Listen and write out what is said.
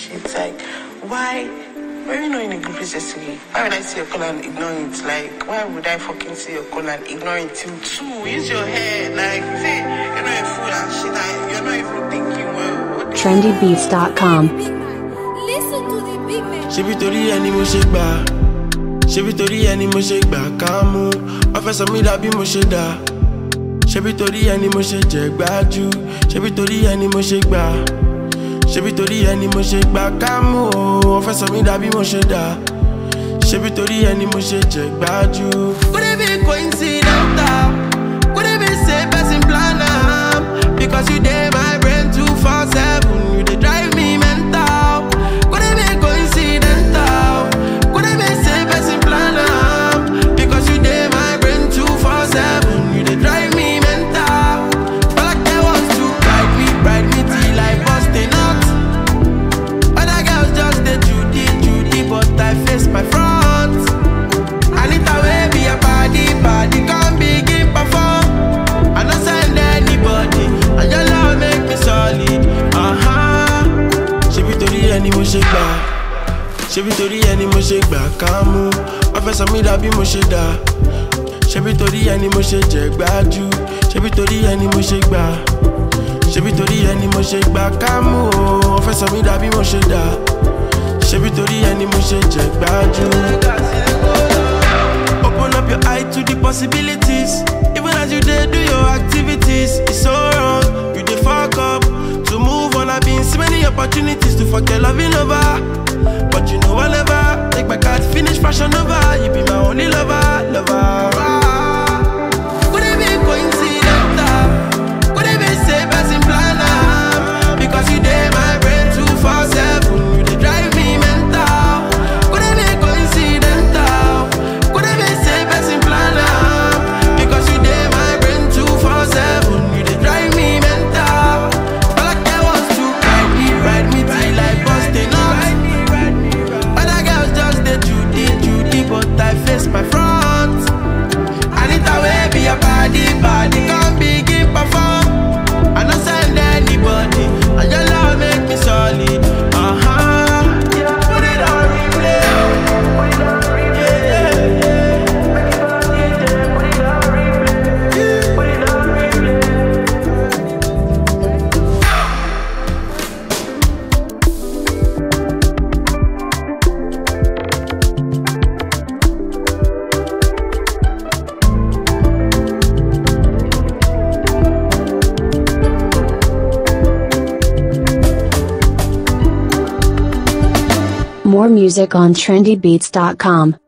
shit. Like, why? Were you not in a good place yesterday? Why would I see your call and ignore it? Like, why would I fucking see your call and ignore it till 2? Use your head. Like, say, you're not a fool and shit. Like, you're not even thinking well. trendybeats.com. Listen to the big man. Ṣebí torí ẹni mo ṣe gbà, ṣebí torí ẹni mo ṣe gbà ká mú, ó fẹ́ sọ mí dà bí mo ṣe dà. Ṣebí torí ẹni mo ṣe jẹ gbájú, ṣebí torí ẹni mo ṣe gbà, ṣebí torí ẹni mo ṣe gbà ká mú, ó fẹ́ sọ mí dà bí mo ṣe dà. Ṣebí torí ẹni mo ṣe jẹ gbájú. Could it be coincidental? Could it be say person plan am? Because you dey my brain 247, you dey drive me mental. Could it be coincidental? Could it be say person plan am? Because you dey my brain 247, you dey drive me mental. All I care was to ride me till I bust a nut. Other girls just dey Judy, but I face my front. I need to way be a body, come begin perform. I don't send anybody, and your love make me solid. Ṣebí torí ẹni mo ṣe gbà, ṣebí torí ẹni mo ṣe gbà ká mú, ó fẹ́ sọ mí dà bí mo ṣe dà. Ṣebí torí ẹni mo ṣe jẹ gbájú, ṣebí torí ẹni mo ṣe gbà, ṣebí torí ẹni mo ṣe gbà ká mú, ó fẹ́ sọ mí dà bí mo ṣe dà. Ṣebí torí ẹni mo ṣe jẹ gbájú. Open up your eye to the possibilities. Even as you dey do your activities, it's so wrong. You dey fuck up. To move on, I've been see many opportunities to fuck your loving over. But you know I'll never take my card, finish fashion over. You be my only lover. Could it be coincidental? Could it be say person plan am? Because you dey my brain 247, you dey drive me mental. Could it be coincidental? Could it be say person plan am? Because you dey my brain 247, you dey drive me mental. All I care was to ride me till I bust a nut. Other girls just dey Judy, but I face my front. I need to way be a body, come begin perform. I don't send anybody, and your love make me solid. Put it on replay. More music on trendybeats.com.